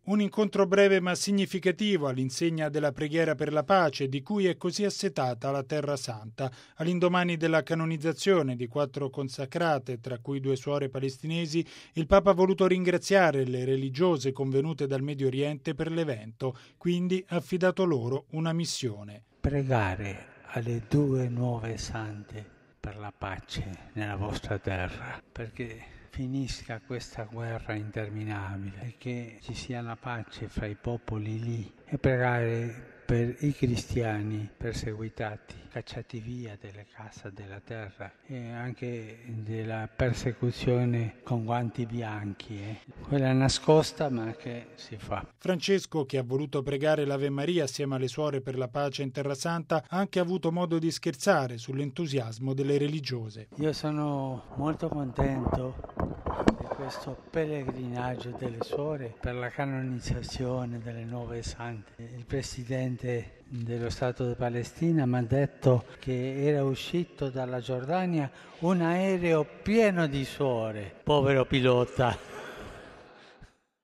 Un incontro breve ma significativo all'insegna della preghiera per la pace, di cui è così assetata la Terra Santa. All'indomani della canonizzazione di 4 consacrate, tra cui 2 suore palestinesi, il Papa ha voluto ringraziare le religiose convenute dal Medio Oriente per l'evento, quindi ha affidato loro una missione. Pregare alle 2 nuove sante per la pace nella vostra terra, perché finisca questa guerra interminabile e che ci sia la pace fra i popoli lì, e pregare per i cristiani perseguitati, cacciati via dalle case della terra, e anche della persecuzione con guanti bianchi, quella nascosta ma che si fa. Francesco, che ha voluto pregare l'Ave Maria assieme alle suore per la pace in Terra Santa, ha anche avuto modo di scherzare sull'entusiasmo delle religiose. Io sono molto contento di questo pellegrinaggio delle suore per la canonizzazione delle nuove sante. Il presidente dello Stato di Palestina mi ha detto che era uscito dalla Giordania un aereo pieno di suore. Povero pilota!